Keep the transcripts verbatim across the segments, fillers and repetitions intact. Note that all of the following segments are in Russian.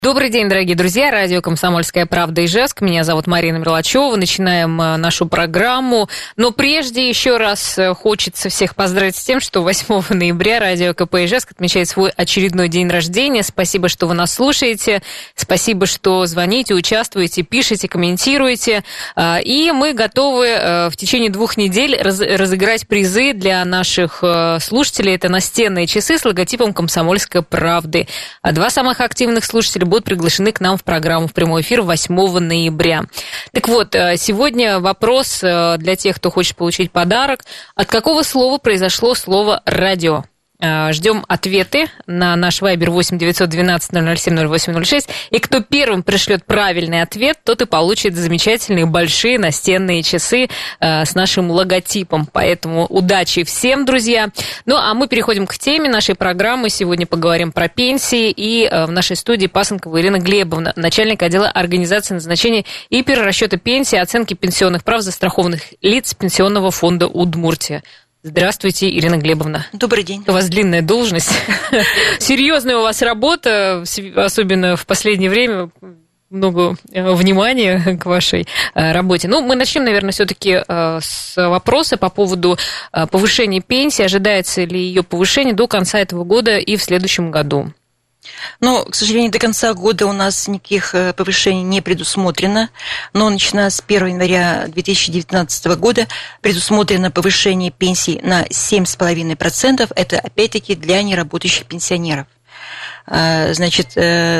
Добрый день, дорогие друзья. Радио «Комсомольская правда» Ижевск. Меня зовут Марина Мерлачева. Начинаем нашу программу. Но прежде еще раз хочется всех поздравить с тем, что восьмого ноября радио ка пэ Ижевск отмечает свой очередной день рождения. Спасибо, что вы нас слушаете. Спасибо, что звоните, участвуете, пишете, комментируете. И мы готовы в течение двух недель разыграть призы для наших слушателей. Это настенные часы с логотипом «Комсомольской правды». Два самых активных слушателя будут приглашены к нам в программу в прямой эфир восьмого ноября. Так вот, сегодня вопрос для тех, кто хочет получить подарок. От какого слова произошло слово «радио»? Ждем ответы на наш вайбер восемь девятьсот двенадцать ноль ноль семь ноль восемь ноль шесть. И кто первым пришлет правильный ответ, тот и получит замечательные большие настенные часы с нашим логотипом. Поэтому удачи всем, друзья. Ну, а мы переходим к теме нашей программы. Сегодня поговорим про пенсии. И в нашей студии Пасынкова Ирина Глебовна, начальник отдела организации назначения и перерасчета пенсии, оценки пенсионных прав застрахованных лиц Пенсионного фонда Удмуртия. Здравствуйте, Ирина Глебовна. Добрый день. У вас длинная должность. Серьезная у вас работа, особенно в последнее время. Много внимания к вашей работе. Ну, мы начнем, наверное, все-таки с вопроса по поводу повышения пенсии. Ожидается ли ее повышение до конца этого года и в следующем году? Но, к сожалению, до конца года у нас никаких повышений не предусмотрено, но начиная с первого января две тысячи девятнадцатого года предусмотрено повышение пенсий на семь целых пять десятых процента. Это, опять-таки, для неработающих пенсионеров. Значит,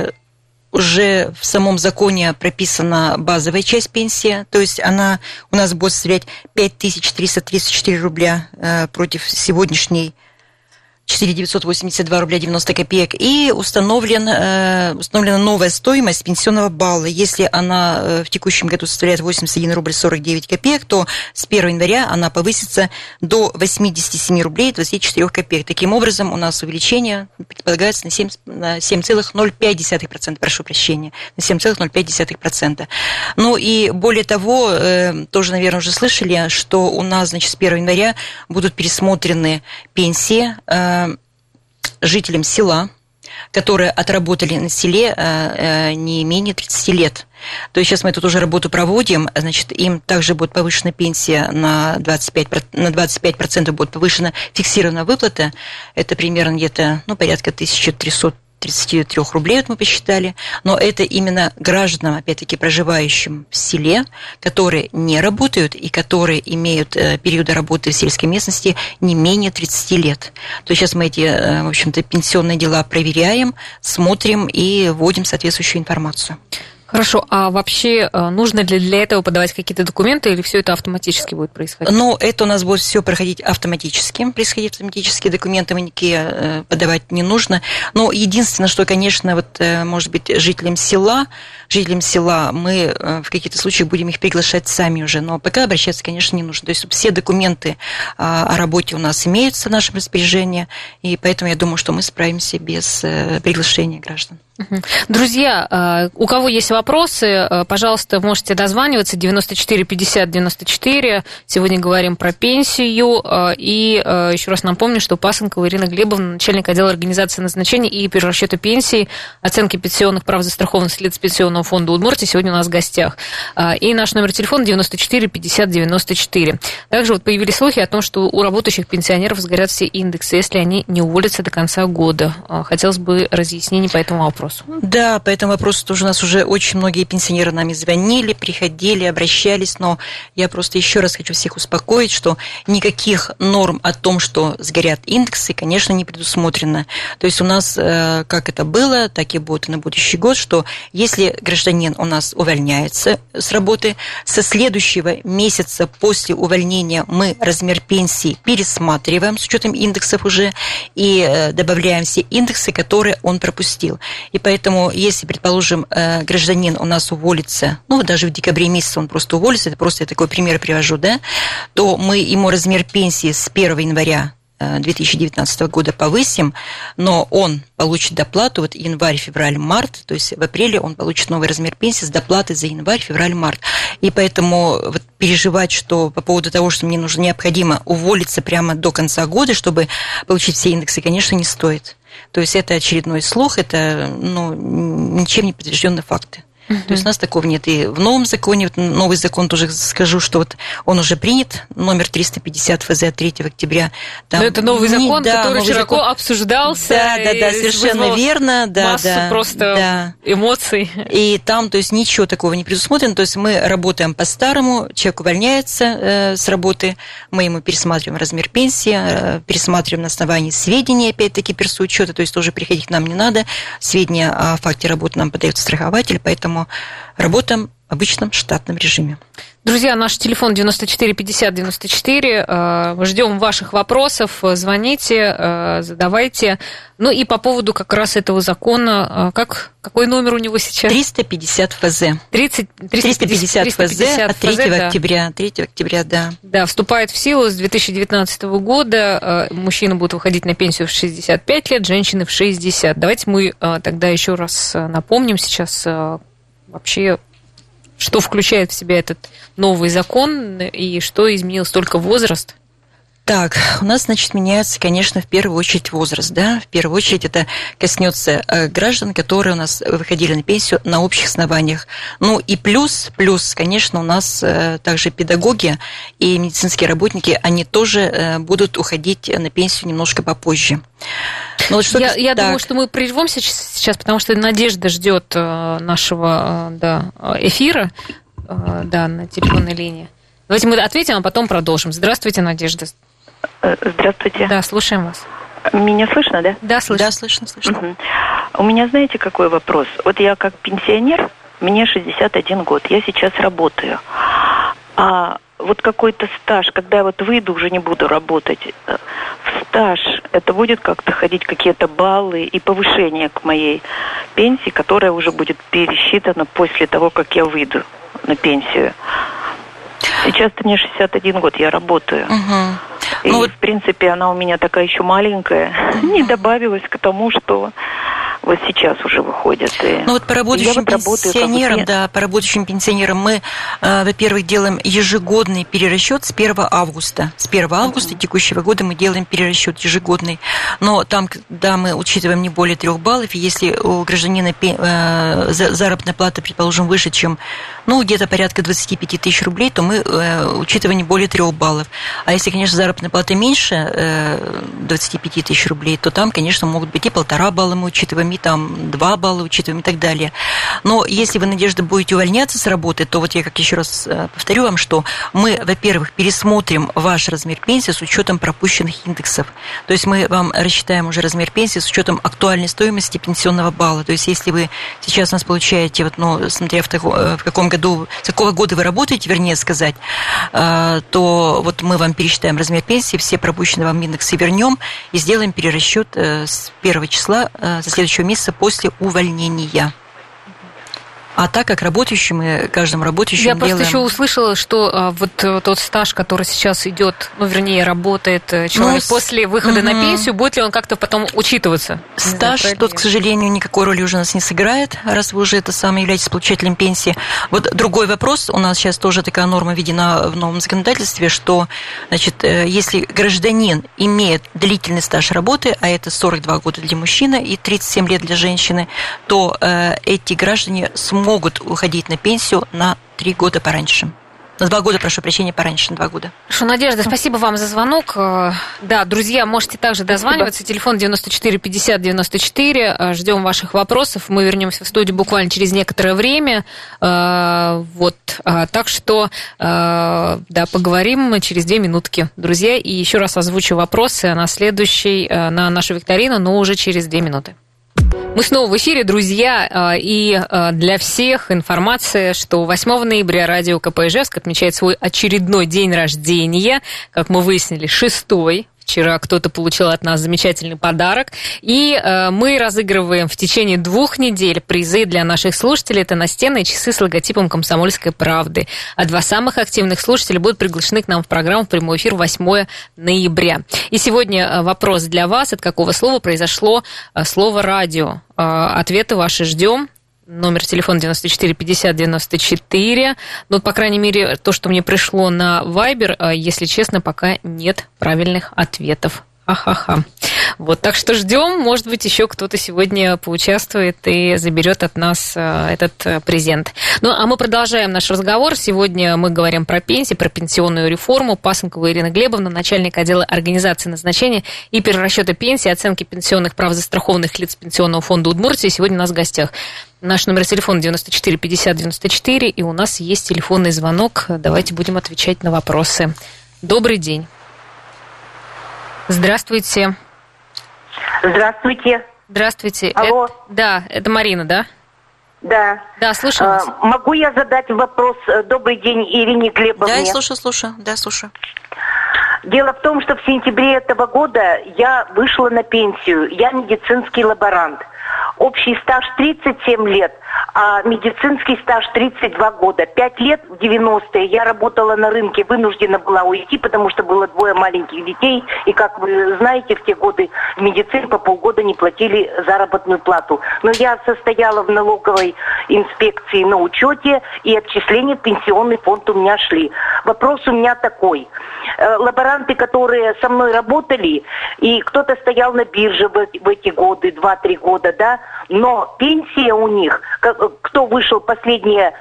уже в самом законе прописана базовая часть пенсии, то есть она у нас будет составлять пять тысяч триста тридцать четыре рубля против сегодняшней четыре тысячи девятьсот восемьдесят два рубля девяносто копеек, и установлен, э, установлена новая стоимость пенсионного балла. Если она э, в текущем году составляет восемьдесят один рубль сорок девять копеек, то с первого января она повысится до восемьдесят семь рублей двадцать четыре копеек. Таким образом, у нас увеличение предполагается на семь целых ноль пять десятых процента, прошу прощения, на семь целых ноль пять десятых процента. Ну и более того, э, тоже, наверное, уже слышали, что у нас, значит, с первого января будут пересмотрены пенсии э, жителям села, которые отработали на селе не менее тридцати лет. То есть сейчас мы тут уже работу проводим, значит, им также будет повышена пенсия на двадцать пять процентов, на двадцать пять процентов будет повышена фиксированная выплата, это примерно где-то, ну, порядка тысяча триста тридцать три рублей, вот мы посчитали, но это именно гражданам, опять-таки, проживающим в селе, которые не работают и которые имеют периоды работы в сельской местности не менее тридцати лет. То есть сейчас мы эти, в общем-то, пенсионные дела проверяем, смотрим и вводим соответствующую информацию. Хорошо, а вообще нужно ли для этого подавать какие-то документы, или все это автоматически будет происходить? Ну, это у нас будет все проходить автоматически, происходить автоматически, документы никакие подавать не нужно. Но единственное, что, конечно, вот, может быть, жителям села, жителям села мы в каких-то случаях будем их приглашать сами уже, но пока обращаться, конечно, не нужно. То есть все документы о работе у нас имеются в нашем распоряжении, и поэтому я думаю, что мы справимся без приглашения граждан. Друзья, у кого есть вопросы, пожалуйста, можете дозваниваться. девяносто четыре пятьдесят девяносто четыре. Сегодня говорим про пенсию. И еще раз напомню, что Пасынкова Ирина Глебовна, начальник отдела организации назначения и перерасчета пенсий, оценки пенсионных прав застрахованных лиц Пенсионного фонда Удмуртии сегодня у нас в гостях. И наш номер телефона девяносто четыре пятьдесят девяносто четыре. Также вот появились слухи о том, что у работающих пенсионеров сгорят все индексы, если они не уволятся до конца года. Хотелось бы разъяснений по этому вопросу. Да, по этому вопросу тоже у нас уже очень многие пенсионеры нами звонили, приходили, обращались, но я просто еще раз хочу всех успокоить, что никаких норм о том, что сгорят индексы, конечно, не предусмотрено. То есть у нас, как это было, так и будет на будущий год, что если гражданин у нас увольняется с работы, со следующего месяца после увольнения мы размер пенсии пересматриваем с учетом индексов уже и добавляем все индексы, которые он пропустил. И поэтому, если, предположим, гражданин у нас уволится, ну, даже в декабре месяце он просто уволится, это просто я такой пример привожу, да, то мы ему размер пенсии с первого января две тысячи девятнадцатого года повысим, но он получит доплату вот январь, февраль, март, то есть в апреле он получит новый размер пенсии с доплатой за январь, февраль, март. И поэтому вот переживать, что по поводу того, что мне нужно необходимо уволиться прямо до конца года, чтобы получить все индексы, конечно, не стоит. То есть это очередной слух, это ну, ничем не подтвержденные факты. Uh-huh. То есть у нас такого нет. И в новом законе, вот новый закон тоже скажу, что вот он уже принят, номер триста пятьдесят эф зэ от третьего октября. Там, но это новый закон, да, который новый широко закон. обсуждался. Да, да, да, совершенно верно. Да, массу да, просто да. эмоций. И там, то есть, ничего такого не предусмотрено. То есть мы работаем по-старому, человек увольняется э, с работы, мы ему пересматриваем размер пенсии, э, пересматриваем на основании сведений, опять-таки, персоучета, то есть тоже приходить к нам не надо. Сведения о факте работы нам подает страхователь, поэтому работаем в обычном штатном режиме. Друзья, наш телефон девяносто четыре пятьдесят девяносто четыре. Ждем ваших вопросов. Звоните, задавайте. Ну и по поводу как раз этого закона, как, какой номер у него сейчас? триста пятьдесят эф зэ. триста пятьдесят эф зэ от третьего октября. третьего октября, да. Да, вступает в силу с две тысячи девятнадцатого года. Мужчины будут выходить на пенсию в шестьдесят пять лет, женщины в шестьдесят. Давайте мы тогда еще раз напомним сейчас вообще, что включает в себя этот новый закон и что изменилось, только возраст? Так, у нас, значит, меняется, конечно, в первую очередь возраст, да, в первую очередь это коснется граждан, которые у нас выходили на пенсию на общих основаниях. Ну и плюс, плюс, конечно, у нас также педагоги и медицинские работники, они тоже будут уходить на пенсию немножко попозже. Ну, вот я я думаю, что мы прервемся сейчас, потому что Надежда ждет нашего да, эфира да, на телефонной линии. Давайте мы ответим, а потом продолжим. Здравствуйте, Надежда. Здравствуйте. Да, слушаем вас. Меня слышно, да? Да, слышно. Да, слышно, слышно. Угу. У меня, знаете, какой вопрос? Вот я как пенсионер, мне шестьдесят один год, я сейчас работаю. А вот какой-то стаж, когда я вот выйду, уже не буду работать, в стаж это будет как-то ходить какие-то баллы и повышение к моей пенсии, которая уже будет пересчитана после того, как я выйду на пенсию. Сейчас-то мне шестьдесят один год, я работаю. Угу. И, ну, вот... в принципе, она у меня такая еще маленькая, угу. не добавилась к тому, что вот сейчас уже выходят. И ну вот по работающим вот пенсионерам, работаю, да, по работающим пенсионерам мы, э, во-первых, делаем ежегодный перерасчет с первого августа. С первого августа uh-huh. текущего года мы делаем перерасчет ежегодный. Но там, да, мы учитываем не более трех баллов. И если у гражданина э, заработная плата, предположим, выше, чем, ну, где-то порядка двадцать пять тысяч рублей, то мы э, учитываем не более трех баллов. А если, конечно, заработная плата меньше э, двадцать пять тысяч рублей, то там, конечно, могут быть и полтора балла мы учитываем, и там два балла учитываем и так далее. Но если вы, Надежда, будете увольняться с работы, то вот я как еще раз повторю вам, что мы, во-первых, пересмотрим ваш размер пенсии с учетом пропущенных индексов. То есть мы вам рассчитаем уже размер пенсии с учетом актуальной стоимости пенсионного балла. То есть если вы сейчас у нас получаете, вот, ну, смотря в, тако, в каком году, с какого года вы работаете, вернее сказать, то вот мы вам пересчитаем размер пенсии, все пропущенные вам индексы вернем и сделаем перерасчет с первого числа за следующего месяца после увольнения. А так как работающим и каждому работающему Я делаем... просто еще услышала, что а, вот тот стаж, который сейчас идет, ну, вернее, работает человек ну, после выхода угу. на пенсию, будет ли он как-то потом учитываться? Стаж тот, к сожалению, никакой роли уже у нас не сыграет, раз вы уже это самое являетесь получателем пенсии. Вот другой вопрос, у нас сейчас тоже такая норма введена в новом законодательстве, что, значит, если гражданин имеет длительный стаж работы, а это сорок два года для мужчины и тридцать семь лет для женщины, то э, эти граждане смогут могут уходить на пенсию на три года пораньше. На два года, прошу прощения, пораньше, на два года. Хорошо, Надежда, спасибо вам за звонок. Да, друзья, можете также дозваниваться. Спасибо. Телефон девяносто четыре пятьдесят девяносто четыре. Ждем ваших вопросов. Мы вернемся в студию буквально через некоторое время. Вот. Так что, да, поговорим через две минутки, друзья. И еще раз озвучу вопросы на следующий, на нашу викторину, но уже через две минуты. Мы снова в эфире, друзья, и для всех информация, что восьмого ноября радио ка пэ Ижевск отмечает свой очередной день рождения, как мы выяснили, шестой. Вчера кто-то получил от нас замечательный подарок. И э, мы разыгрываем в течение двух недель призы для наших слушателей. Это настенные часы с логотипом «Комсомольской правды». А два самых активных слушателя будут приглашены к нам в программу в прямой эфир восьмого ноября. И сегодня вопрос для вас. От какого слова произошло слово «радио»? Э, ответы ваши ждем. Номер телефона девяносто четыре пятьдесят девяносто четыре. Ну, по крайней мере, то, что мне пришло на Viber, если честно, пока нет правильных ответов. Ха-ха-ха. Вот, так что ждем, может быть, еще кто-то сегодня поучаствует и заберет от нас этот презент. Ну, а мы продолжаем наш разговор. Сегодня мы говорим про пенсии, про пенсионную реформу. Пасынкова Ирина Глебовна, начальник отдела организации назначения и перерасчета пенсии, оценки пенсионных прав застрахованных лиц Пенсионного фонда Удмуртии. Сегодня у нас в гостях. Наш номер телефона девяносто четыре пятьдесят девяносто четыре, и у нас есть телефонный звонок. Давайте будем отвечать на вопросы. Добрый день. Здравствуйте. Здравствуйте. Здравствуйте. Алло. Это, да, это Марина, да? Да. Да, слушаю вас. А, могу я задать вопрос? Добрый день, Ирине Глебовне. Да, я слушаю, слушаю. Да, слушаю. Дело в том, что в сентябре этого года я вышла на пенсию. Я медицинский лаборант. Общий стаж тридцать семь лет, а медицинский стаж тридцать два года. Пять лет в девяностые я работала на рынке, вынуждена была уйти, потому что было двое маленьких детей. И, как вы знаете, в те годы в медицине по полгода не платили заработную плату. Но я состояла в налоговой инспекции на учете, и отчисления в пенсионный фонд у меня шли. Вопрос у меня такой. Лаборанты, которые со мной работали, и кто-то стоял на бирже в, в эти годы, два-три года, да, но пенсия у них, кто вышел последние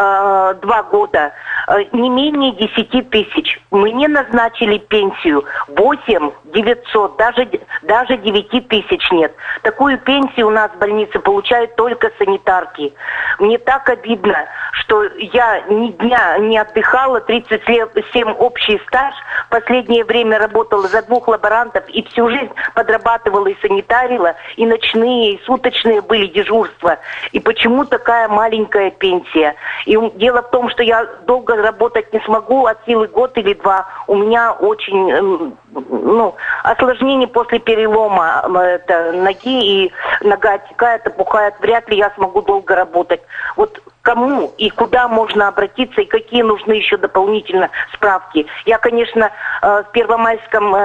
э, два года, э, не менее десяти тысяч. Мне назначили пенсию восемь девятьсот, даже, даже девяти тысяч нет. Такую пенсию у нас в больнице получают только санитарки. Мне так обидно, что я ни дня не отдыхала, тридцать семь общий стаж, в последнее время работала за двух лаборантов и всю жизнь подрабатывала и санитарила, и ночные, и суточные были дежурства. И почему такая маленькая пенсия? И дело в том, что я долго работать не смогу, от силы год или два. У меня очень, ну, осложнение после перелома это, ноги, и нога отекает, опухает. Вряд ли я смогу долго работать. Вот кому и куда можно обратиться, и какие нужны еще дополнительно справки. Я, конечно, в Первомайском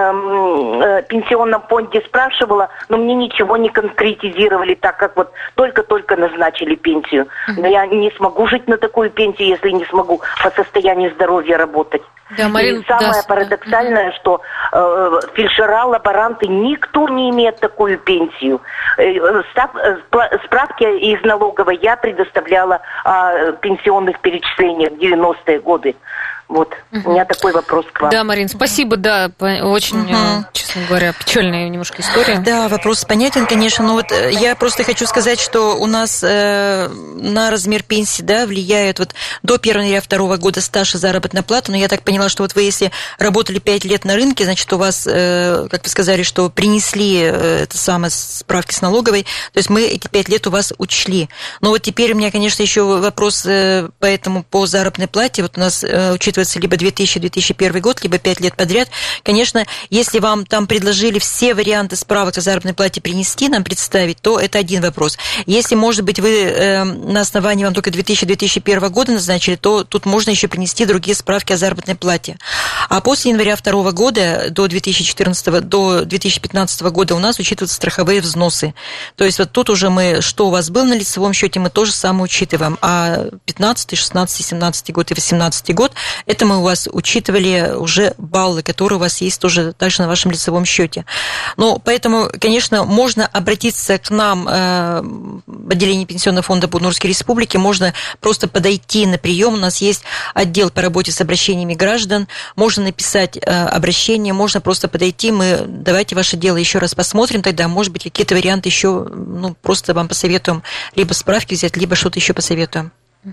пенсионном фонде спрашивала, но мне ничего не конкретизировали, так как вот только-только назначили пенсию. Но я не смогу жить на такую пенсию, если не смогу по состоянию здоровья работать. Да, Марин, и самое да, парадоксальное, что э, фельдшера, лаборанты, никто не имеет такую пенсию. Э, став, э, справки из налоговой я предоставляла о пенсионных перечислениях в девяностые годы. Вот, угу. У меня такой вопрос к вам. Да, Марин, спасибо, да, очень, угу. честно говоря, печальная немножко история. Да, вопрос понятен, конечно, но вот я просто хочу сказать, что у нас э, на размер пенсии, да, влияют вот до первого января второго года стаж и заработная плата, но я так поняла, что вот вы, если работали пять лет на рынке, значит, у вас, э, как вы сказали, что принесли э, это самое справки с налоговой, то есть мы эти пять лет у вас учли. Но вот теперь у меня, конечно, еще вопрос э, поэтому по заработной плате, вот у нас э, учитывается либо две тысячи - две тысячи первый год, либо пять лет подряд. Конечно, если вам там предложили все варианты справок о заработной плате принести, нам представить, то это один вопрос. Если, может быть, вы э, на основании вам только две тысячи - две тысячи первого года назначили, то тут можно еще принести другие справки о заработной плате. А после января второго года до две тысячи четырнадцатого, до две тысячи пятнадцатого года у нас учитываются страховые взносы. То есть вот тут уже мы, что у вас было на лицевом счете, мы тоже самое учитываем. А пятнадцатый, шестнадцатый, семнадцатый год и восемнадцатый год – это мы у вас учитывали уже баллы, которые у вас есть тоже также на вашем лицевом счете. Ну, поэтому, конечно, можно обратиться к нам э, в отделении Пенсионного фонда Удмуртской Республики, можно просто подойти на прием. У нас есть отдел по работе с обращениями граждан, можно написать э, обращение, можно просто подойти, мы давайте ваше дело еще раз посмотрим, тогда, может быть, какие-то варианты еще, ну, просто вам посоветуем, либо справки взять, либо что-то еще посоветуем.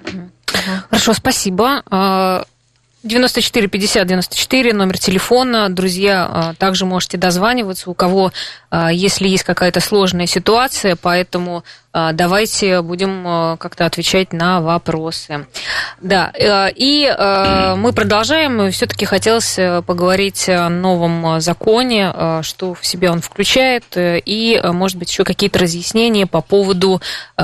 Хорошо, спасибо. девяносто четыре пятьдесят девяносто четыре, номер телефона. Друзья, также можете дозваниваться, у кого, если есть какая-то сложная ситуация, поэтому давайте будем как-то отвечать на вопросы. Да, и мы продолжаем. Все-таки хотелось поговорить о новом законе, что в себя он включает, и, может быть, еще какие-то разъяснения по поводу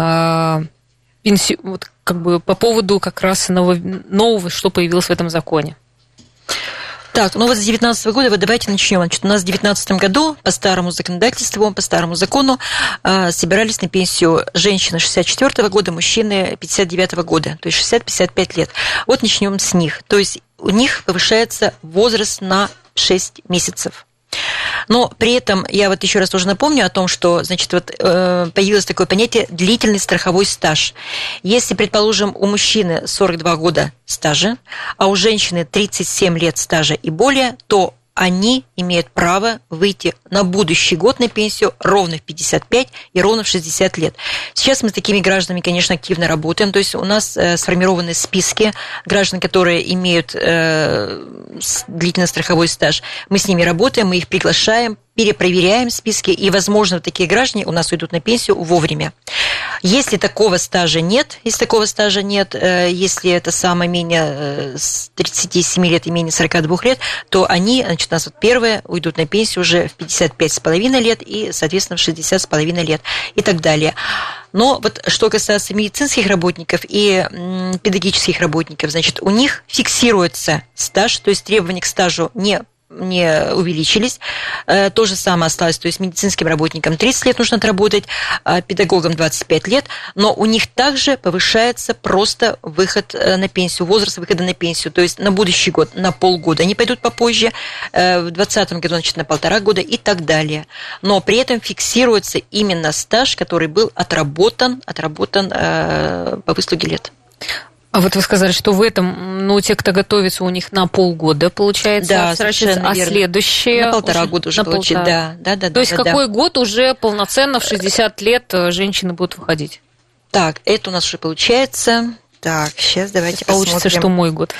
пенси... вот, как бы по поводу как раз нового, нового, что появилось в этом законе. Так, ну вот с две тысячи девятнадцатого года, вот давайте начнем. Значит, у нас в две тысячи девятнадцатом году по старому законодательству, по старому закону э, собирались на пенсию женщины шестьдесят четвёртого года, мужчины пятьдесят девятого года, то есть шестьдесят - пятьдесят пять лет. Вот начнем с них. То есть у них повышается возраст на шесть месяцев. Но при этом я вот еще раз тоже напомню о том, что, значит, вот появилось такое понятие длительный страховой стаж. Если, предположим, у мужчины сорок два года стажа, а у женщины тридцать семь лет стажа и более, то они имеют право выйти на будущий год на пенсию ровно в пятьдесят пять и ровно в шестьдесят лет. Сейчас мы с такими гражданами, конечно, активно работаем. То есть у нас сформированы списки граждан, которые имеют длительный страховой стаж. Мы с ними работаем, мы их приглашаем, перепроверяем списки, и, возможно, такие граждане у нас уйдут на пенсию вовремя. Если такого стажа нет, если такого стажа нет, если это самое менее тридцати семи лет и менее сорока двух лет, то они, значит, у нас вот первые уйдут на пенсию уже в пятьдесят пять с половиной лет и, соответственно, в шестьдесят с половиной лет и так далее. Но вот что касается медицинских работников и педагогических работников, значит, у них фиксируется стаж, то есть требования к стажу не не увеличились. То же самое осталось, то есть медицинским работникам тридцать лет нужно отработать, педагогам двадцать пять лет, но у них также повышается просто выход на пенсию, возраст выхода на пенсию, то есть на будущий год, на полгода. Они пойдут попозже, в двадцатом году, значит, на полтора года и так далее. Но при этом фиксируется именно стаж, который был отработан, отработан по выслуге лет. А вот вы сказали, что в этом, ну, те, кто готовится, у них на полгода, получается, да, совершенно а верно. Следующие... На полтора года уже получить, да, да, да. То есть да, какой да. год уже полноценно в шестьдесят лет женщины будут выходить? Так, это у нас уже получается... Так, сейчас давайте Получится, посмотрим. что мой год.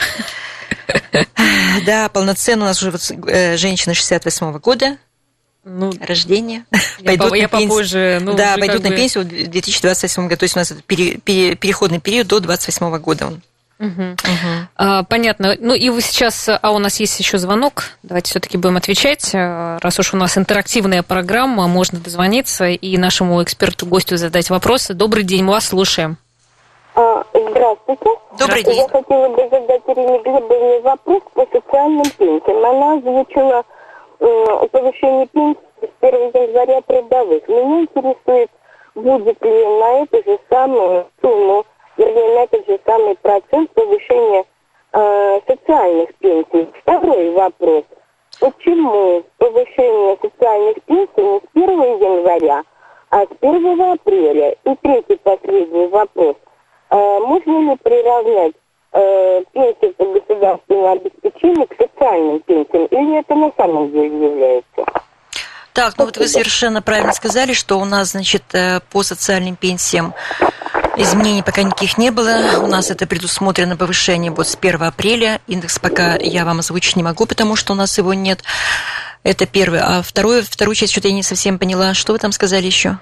Да, полноценно у нас уже вот женщины шестьдесят восьмого года. Ну, рождения. Я, пойдут по, я попозже. Ну, да, пойдут на бы... пенсию в две тысячи двадцать восьмом году. То есть у нас это пере, пере, переходный период до двадцать восьмого года. Угу. Угу. А, понятно. Ну и вы сейчас, а у нас есть еще звонок. Давайте все-таки будем отвечать. Раз уж у нас интерактивная программа, можно дозвониться и нашему эксперту-гостю задать вопросы. Добрый день, мы вас слушаем. Здравствуйте. Добрый день. Я хотела бы задать Ирине Глебовне вопрос по социальным пенсиям. Она озвучила повышение пенсии с первого января трудовых. Меня интересует, будет ли на эту же самую сумму, вернее, на этот же самый процент повышения э, социальных пенсий. Второй вопрос. Почему повышение социальных пенсий не с первого января, а с первого апреля? И третий, последний вопрос. Э, можно ли приравнять пенсии по государственному обеспечению к социальным пенсиям, или это на самом деле является? Так, ну вот вы совершенно правильно сказали, что у нас, значит, по социальным пенсиям изменений пока никаких не было. У нас это предусмотрено повышение вот с первого апреля. Индекс пока я вам озвучить не могу, потому что у нас его нет. Это первое. А второе, вторую часть что-то я не совсем поняла. Что вы там сказали еще?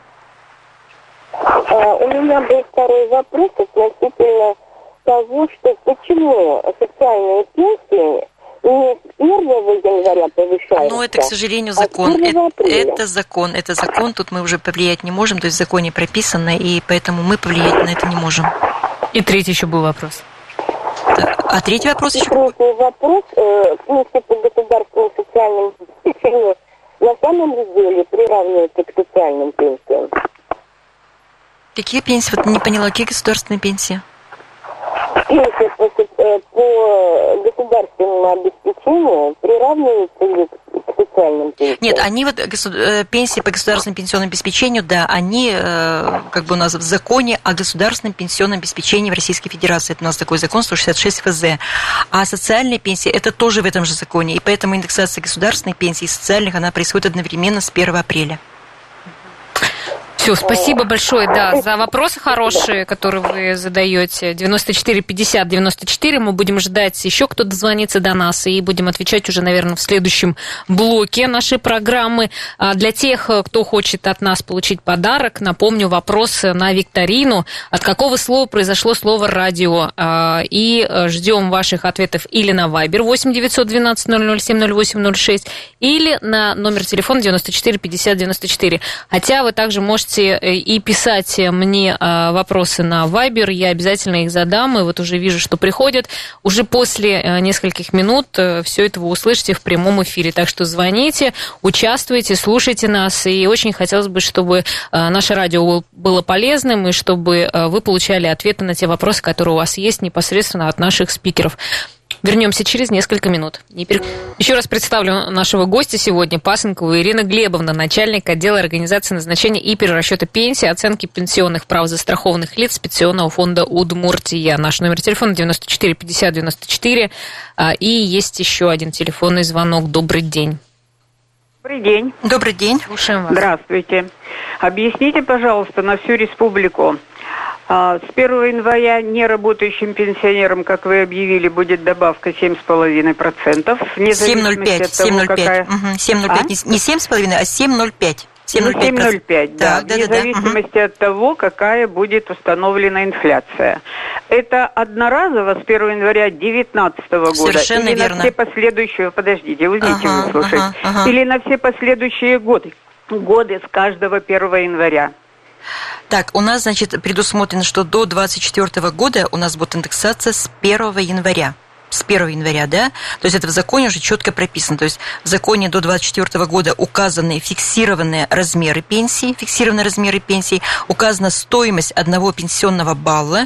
А, у меня был второй вопрос относительно того, что почему социальные пенсии не с первого января повышаются. Ну, это, к сожалению, закон. А это, это закон. Это закон. Тут мы уже повлиять не можем. То есть в законе прописано, и поэтому мы повлиять на это не можем. И третий еще был вопрос. А третий вопрос и еще? Третий вопрос. Пенсии по государственному социальному обеспечению на самом деле приравниваются к социальным пенсиям. Какие пенсии? Вот не поняла. Какие государственные пенсии? Пенсии по, по государственному обеспечению приравниваются ли к социальным пенсиям? Нет, они вот пенсии по государственному пенсионному обеспечению, да, они как бы у нас в законе о государственном пенсионном обеспечении в Российской Федерации. Это у нас такой закон сто шестьдесят шесть эф зэ. А социальные пенсии это тоже в этом же законе. И поэтому индексация государственных пенсий и социальных, она происходит одновременно с первого апреля. Все, спасибо большое, да, за вопросы хорошие, которые вы задаете. девяносто четыре пятьдесят девяносто четыре. Мы будем ждать еще, кто дозвонится до нас, и будем отвечать уже, наверное, в следующем блоке нашей программы. Для тех, кто хочет от нас получить подарок, напомню вопрос на викторину. От какого слова произошло слово «радио»? И ждем ваших ответов или на Viber восемь девятьсот двенадцать ноль ноль семь ноль восемь ноль шесть, или на номер телефона девяносто четыре пятьдесят девяносто четыре. Хотя вы также можете и писать мне вопросы на Viber, я обязательно их задам, и вот уже вижу, что приходят. Уже после нескольких минут все это вы услышите в прямом эфире, так что звоните, участвуйте, слушайте нас, и очень хотелось бы, чтобы наше радио было полезным, и чтобы вы получали ответы на те вопросы, которые у вас есть непосредственно от наших спикеров. Вернемся через несколько минут. Еще раз представлю нашего гостя сегодня, Пасынкову Ирина Глебовна, начальник отдела организации назначения и перерасчета пенсии, оценки пенсионных прав застрахованных лиц Пенсионного фонда Удмуртия. Наш номер телефона девяносто четыре пятьдесят девяносто четыре. И есть еще один телефонный звонок. Добрый день. Добрый день. Добрый день. Слушаем вас. Здравствуйте. Объясните, пожалуйста, на всю республику. С первого января неработающим пенсионерам, как вы объявили, будет добавка семь с половиной процентов. семь ноль пять. семь ноль пять. семь ноль пять. А? Не семь с половиной, а семь ноль пять. семь ноль пять, да. да. В зависимости да, да. от того, какая будет установлена инфляция. Это одноразово с первого января две тысячи девятнадцатого года? Совершенно или верно. на все последующие... Подождите, возьмите ага, вы слушать. Ага, ага. Или на все последующие годы? Годы с каждого первого января. Так, у нас, значит, предусмотрено, что до двадцать четвёртого года у нас будет индексация с первого января. С первого января, да? То есть это в законе уже четко прописано. То есть в законе до двадцать четвёртого года указаны фиксированные размеры пенсии, фиксированные размеры пенсии, указана стоимость одного пенсионного балла,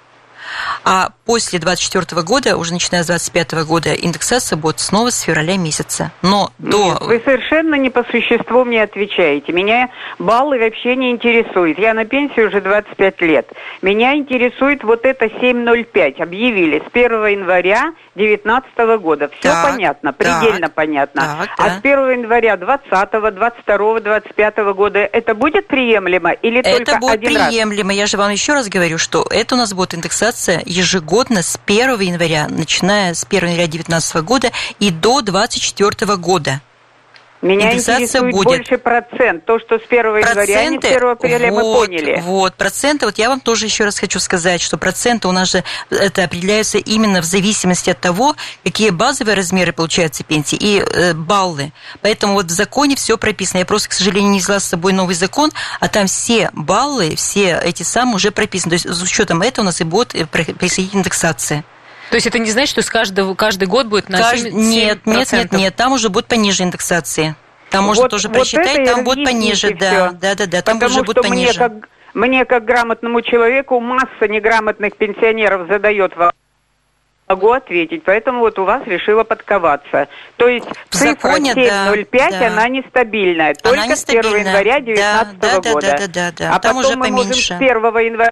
а после двадцать четвёртого года, уже начиная с двадцать пятого года, индексация будет снова с февраля месяца. Но до... Нет, вы совершенно не по существу мне отвечаете. Меня баллы вообще не интересуют. Я на пенсии уже двадцать пять лет. Меня интересует вот это семь ноль пять. Объявили с первого января две тысячи девятнадцатого года. Все так, понятно, предельно так, понятно. Так, а да. с первого января двадцатого, двадцать второго, двадцать пятого года это будет приемлемо или это только будет один раз? приемлемо. Я же вам еще раз говорю, что это у нас будет индексация ежегодно с первого января, начиная с первого января две тысячи девятнадцатого года и до двадцать четвёртого года. Меня индексация интересует будет. больше процент. То, что с первого января, а не с первого апреля, вот, мы поняли. Вот, проценты, вот я вам тоже еще раз хочу сказать, что проценты у нас же это определяются именно в зависимости от того, какие базовые размеры получаются пенсии и э, баллы. Поэтому вот в законе все прописано. Я просто, к сожалению, не взяла с собой новый закон, а там все баллы, все эти самые уже прописаны. То есть с учетом этого у нас и будет происходить индексация. То есть это не значит, что с каждого, каждый год будет на Кажд... семь процентов? Нет, нет, нет, нет, там уже будет пониже индексации. Там можно вот, тоже вот просчитать, там будет пониже, да, да, да, да, там Потому уже будет пониже. Мне как, мне, как грамотному человеку, масса неграмотных пенсионеров задает вопрос. Могу ответить, поэтому вот у вас решила подковаться. То есть в цифра законе, семь ноль пять, да, да. она нестабильная, только она с первого января две тысячи девятнадцатого да, да, года. Да, да, да, да. А там потом уже мы поменьше. можем с первого января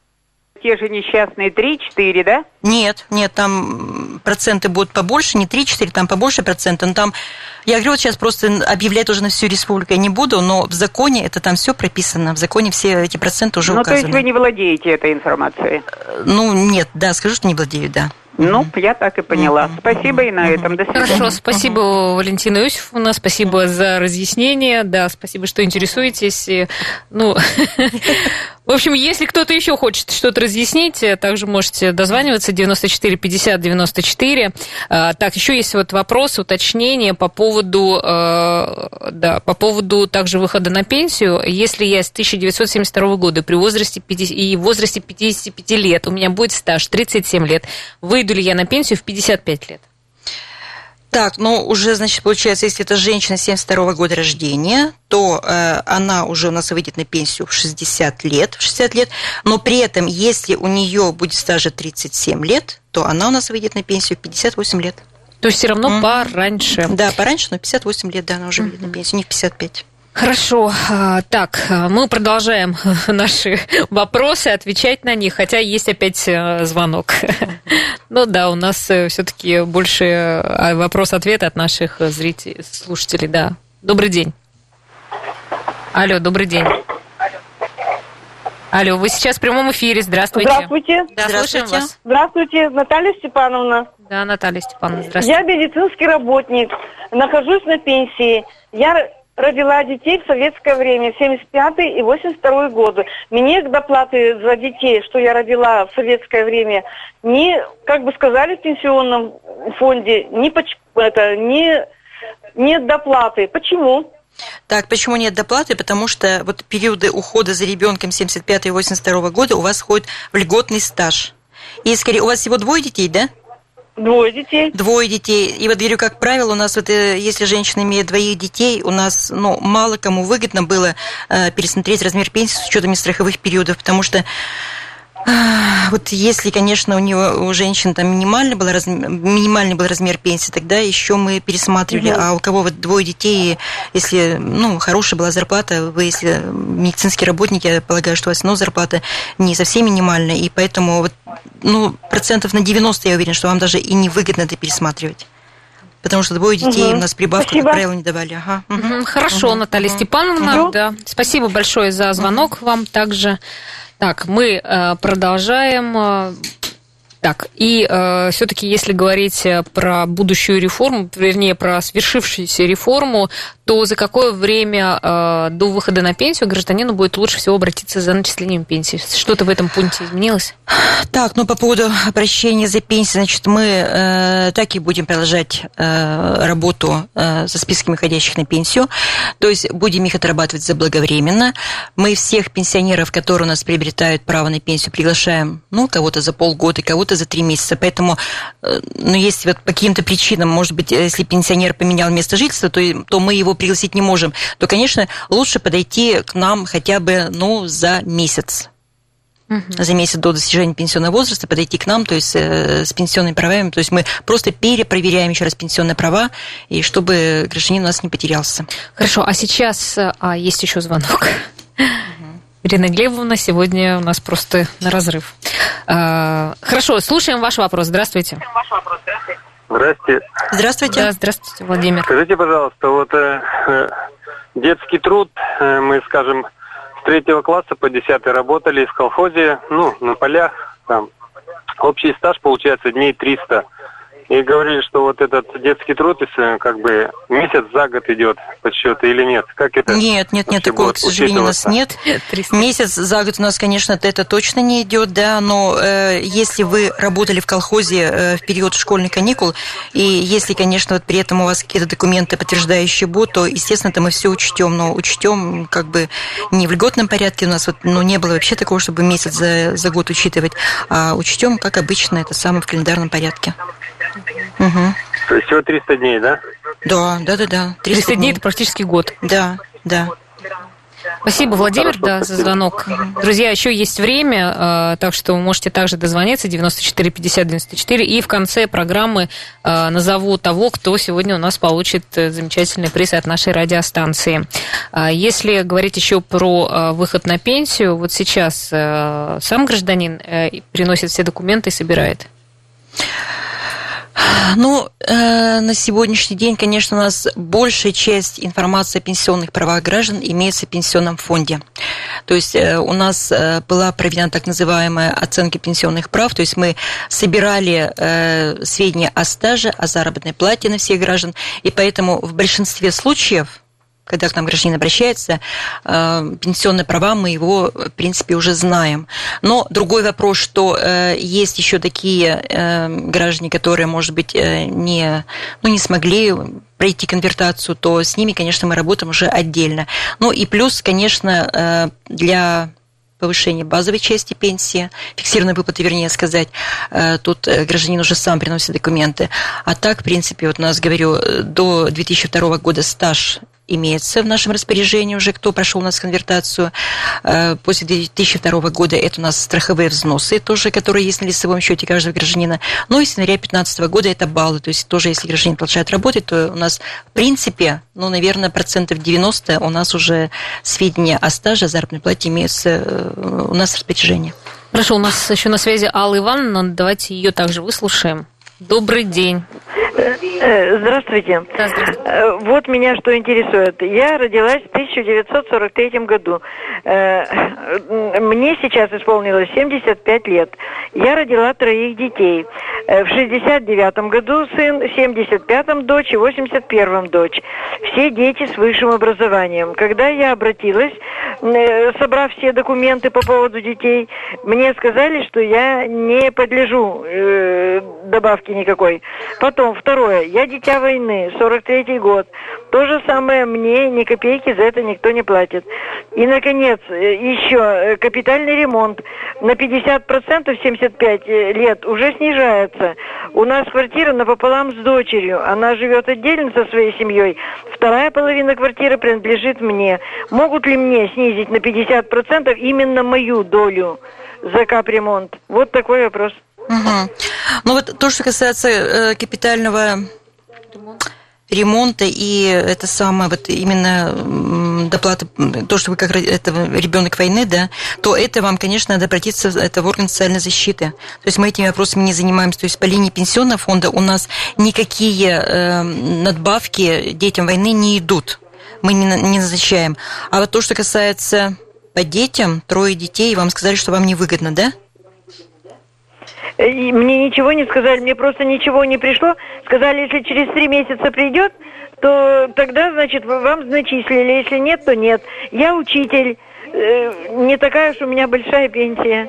те же несчастные три-четыре, да? Нет, нет, там проценты будут побольше, не три-четыре, там побольше процентов. Но там, я говорю, вот сейчас просто объявлять уже на всю республику я не буду, но в законе это там все прописано, в законе все эти проценты уже ну, указаны. Ну, то есть вы не владеете этой информацией? Ну, нет, да, скажу, что не владею, да. Ну, я так и поняла. Спасибо и на этом. До свидания. Хорошо, спасибо, Валентина Иосифовна, спасибо за разъяснение, да, спасибо, что интересуетесь. Ну, в общем, если кто-то еще хочет что-то разъяснить, также можете дозваниваться девяносто четыре пятьдесят девяносто четыре. Так, еще есть вот вопрос, уточнение по поводу, да, по поводу также выхода на пенсию. Если я с тысяча девятьсот семьдесят второго года при возрасте пятидесяти, и в возрасте пятидесяти пяти лет, у меня будет стаж тридцать семь лет, выйду ли я на пенсию в пятьдесят пять лет? Так, ну уже, значит, получается, если это женщина семьдесят второго года рождения, то э, она уже у нас выйдет на пенсию в шестьдесят лет, в шестьдесят лет, но при этом, если у нее будет стажа тридцать семь лет, то она у нас выйдет на пенсию в пятьдесят восемь лет. То есть все равно mm-hmm. пораньше. Да, пораньше, но пятьдесят восемь лет, да, она уже mm-hmm. выйдет на пенсию, не в пятьдесят пять. Хорошо. Так, мы продолжаем наши вопросы, отвечать на них, хотя есть опять звонок. Ну да, у нас все-таки больше вопрос-ответ от наших зрителей, слушателей, да. Добрый день. Алло, добрый день. Алло, вы сейчас в прямом эфире, здравствуйте. Здравствуйте. Да, слушаем вас. Здравствуйте, Наталья Степановна. Да, Наталья Степановна, здравствуйте. Я медицинский работник, нахожусь на пенсии. Я родила детей в советское время, семьдесят пятый и восемьдесят второй годы. Мне доплаты за детей, что я родила в советское время, не, как бы сказали в пенсионном фонде, не, это, не, нет доплаты. Почему? Так, почему нет доплаты? Потому что вот периоды ухода за ребенком семьдесят пятого и восемьдесят второго года у вас входит в льготный стаж. И скорее, у вас всего двое детей, да? Двое детей. Двое детей. И вот говорю, как правило, у нас вот, если женщина имеет двоих детей, у нас, ну, мало кому выгодно было э, пересмотреть размер пенсии с учетом страховых периодов, потому что Вот если, конечно, у него у женщин там минимальный был, раз, минимальный был размер пенсии, тогда еще мы пересматривали. Угу. А у кого вот двое детей, если ну, хорошая была зарплата, вы, если медицинский работник, я полагаю, что у вас ну, зарплата не совсем минимальная, и поэтому вот, ну, процентов на девяносто я уверен, что вам даже и не выгодно это пересматривать. Потому что двое детей угу. у нас прибавку, Спасибо. Как правило, не давали. Ага. Угу. Хорошо, угу. Наталья угу. Степановна, угу. да. Спасибо большое за звонок угу. вам также. Так, мы э, продолжаем. Так, и э, все-таки, если говорить про будущую реформу, вернее, про свершившуюся реформу, то за какое время э, до выхода на пенсию гражданину будет лучше всего обратиться за начислением пенсии? Что-то в этом пункте изменилось? Так, ну, по поводу обращения за пенсией, значит, мы э, так и будем продолжать э, работу э, со списками выходящих на пенсию, то есть будем их отрабатывать заблаговременно. Мы всех пенсионеров, которые у нас приобретают право на пенсию, приглашаем, ну, кого-то за полгода, кого-то за три месяца, поэтому, э, ну, если вот по каким-то причинам, может быть, если пенсионер поменял место жительства, то, то мы его пригласить не можем, то, конечно, лучше подойти к нам хотя бы, ну, за месяц. Uh-huh. За месяц до достижения пенсионного возраста подойти к нам, то есть э, с пенсионными правами, то есть мы просто перепроверяем еще раз пенсионные права, и чтобы гражданин у нас не потерялся. Хорошо, а сейчас а, есть еще звонок. Uh-huh. Ирина Глебовна сегодня у нас просто на разрыв. А, хорошо, слушаем ваш вопрос. Здравствуйте. Ваш вопрос. Здравствуйте. Здравствуйте. Здравствуйте. Да, здравствуйте, Владимир. Скажите, пожалуйста, вот э, детский труд, э, мы, скажем, с третьего класса по десятый работали в колхозе, ну, на полях, там, общий стаж получается дней триста. И говорили, что вот этот детский труд, как бы, месяц за год идет подсчет или нет? Как это? Нет, нет, нет, такого, к сожалению, у нас нет. Месяц за год у нас, конечно, это точно не идет, да, но э, если вы работали в колхозе э, в период школьных каникул, и если, конечно, вот при этом у вас какие-то документы, подтверждающие БУ, то, естественно, это мы все учтем, но учтем как бы не в льготном порядке, у нас вот, ну, не было вообще такого, чтобы месяц за, за год учитывать, а учтем, как обычно, это самое в календарном порядке. Угу. То есть всего триста дней, да? Да, да, да, да. триста, триста дней – это практически год. Да, да. Спасибо, Владимир, да, за звонок. Друзья, еще есть время, так что вы можете также дозвониться девяносто четыре пятьдесят девяносто четыре, и в конце программы назову того, кто сегодня у нас получит замечательный приз от нашей радиостанции. Если говорить еще про выход на пенсию, вот сейчас сам гражданин приносит все документы и собирает? Ну, э, на сегодняшний день, конечно, у нас большая часть информации о пенсионных правах граждан имеется в пенсионном фонде. То есть э, у нас э, была проведена так называемая оценка пенсионных прав, то есть мы собирали э, сведения о стаже, о заработной плате на всех граждан, и поэтому в большинстве случаев, когда к нам гражданин обращается, пенсионные права мы его, в принципе, уже знаем. Но другой вопрос, что есть еще такие граждане, которые, может быть, не, ну, не смогли пройти конвертацию, то с ними, конечно, мы работаем уже отдельно. Ну и плюс, конечно, для повышение базовой части пенсии, фиксированной выплаты, вернее сказать, тут гражданин уже сам приносит документы. А так, в принципе, вот у нас, говорю, до две тысячи второго года стаж имеется в нашем распоряжении уже, кто прошел у нас конвертацию. После две тысячи второго года это у нас страховые взносы тоже, которые есть на лицевом счете каждого гражданина. Ну и с января две тысячи пятнадцатого года это баллы. То есть тоже, если гражданин продолжает работать, то у нас, в принципе, ну, наверное, процентов девяносто у нас уже сведения о стаже, о заработной плате имеются у нас в распоряжении. Хорошо, у нас еще на связи Алла Ивановна, давайте ее также выслушаем. Добрый день. Здравствуйте. Да, здравствуйте. Вот меня что интересует. Я родилась в тысяча девятьсот сорок третьем году. Мне сейчас исполнилось семьдесят пять лет. Я родила троих детей. В шестьдесят девятом году сын, в семьдесят пятом дочь и в восемьдесят первом дочь. Все дети с высшим образованием. Когда я обратилась, собрав все документы по поводу детей, мне сказали, что я не подлежу добавке никакой. Потом, второе, я дитя войны, сорок третий год. То же самое, мне ни копейки за это никто не платит. И, наконец, еще капитальный ремонт на пятьдесят процентов в семьдесят пять лет уже снижают. разобраться. У нас квартира напополам с дочерью. Она живет отдельно со своей семьей. Вторая половина квартиры принадлежит мне. Могут ли мне снизить на пятьдесят процентов именно мою долю за капремонт? Вот такой вопрос. Угу. Ну вот то, что касается э, капитального ремонта и это самое вот именно доплата, то, что вы как это ребенок войны, да, то это вам, конечно, надо обратиться это в орган социальной защиты. То есть мы этими вопросами не занимаемся. То есть по линии пенсионного фонда у нас никакие э, надбавки детям войны не идут. Мы не, не назначаем. А вот то, что касается по детям, трое детей, вам сказали, что вам невыгодно, да? И мне ничего не сказали, мне просто ничего не пришло. Сказали, если через три месяца придет, то тогда, значит, вам зачислили. Если нет, то нет. Я учитель. Не такая уж у меня большая пенсия.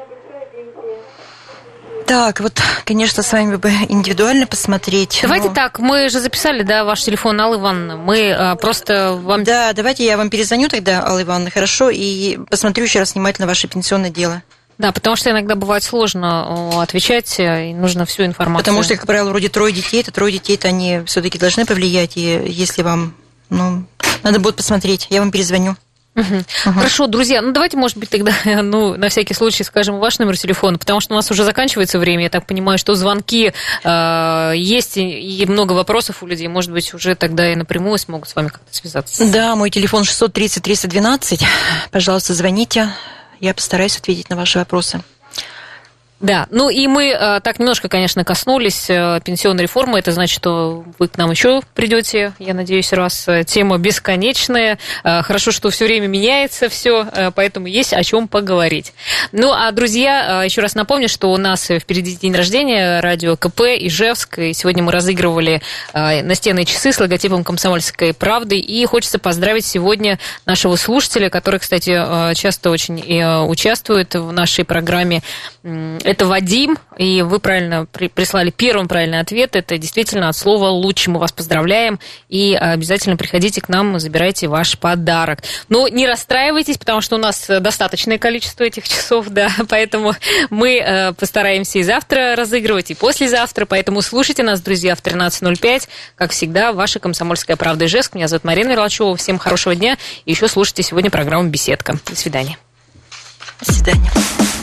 Так, вот, конечно, с вами бы индивидуально посмотреть. Давайте но... так, мы же записали, да, ваш телефон, Алла Ивановна. Мы а, просто вам... Да, давайте я вам перезвоню тогда, Алла Ивановна, хорошо, и посмотрю еще раз внимательно ваше пенсионное дело. Да, потому что иногда бывает сложно отвечать, и нужно всю информацию. Потому что, как правило, вроде трое детей, это трое детей-то они все-таки должны повлиять, и если вам, ну, надо будет посмотреть, я вам перезвоню. Угу. Угу. Хорошо, друзья, ну давайте, может быть, тогда, ну, на всякий случай скажем ваш номер телефона, потому что у нас уже заканчивается время, я так понимаю, что звонки э, есть, и много вопросов у людей, может быть, уже тогда и напрямую смогут с вами как-то связаться. Да, мой телефон шестьсот тридцать триста двенадцать, пожалуйста, звоните. Я постараюсь ответить на ваши вопросы. Да, ну и мы э, так немножко, конечно, коснулись э, пенсионной реформы. Это значит, что вы к нам еще придете, я надеюсь, раз. Тема бесконечная. Э, хорошо, что все время меняется все, э, поэтому есть о чем поговорить. Ну, а, друзья, э, еще раз напомню, что у нас впереди день рождения, радио ка пэ, Ижевск. И сегодня мы разыгрывали э, настенные часы с логотипом «Комсомольской правды». И хочется поздравить сегодня нашего слушателя, который, кстати, э, часто очень э, участвует в нашей программе. Это Вадим, и вы правильно прислали первым правильный ответ. Это действительно от слова «луч». Мы вас поздравляем, и обязательно приходите к нам, забирайте ваш подарок. Но не расстраивайтесь, потому что у нас достаточное количество этих часов, да, поэтому мы постараемся и завтра разыгрывать, и послезавтра, поэтому слушайте нас, друзья, в тринадцать ноль пять. Как всегда, ваша «Комсомольская правда» Ижевск. Меня зовут Марина Мерлачева. Всем хорошего дня, и еще слушайте сегодня программу «Беседка». До свидания. До свидания.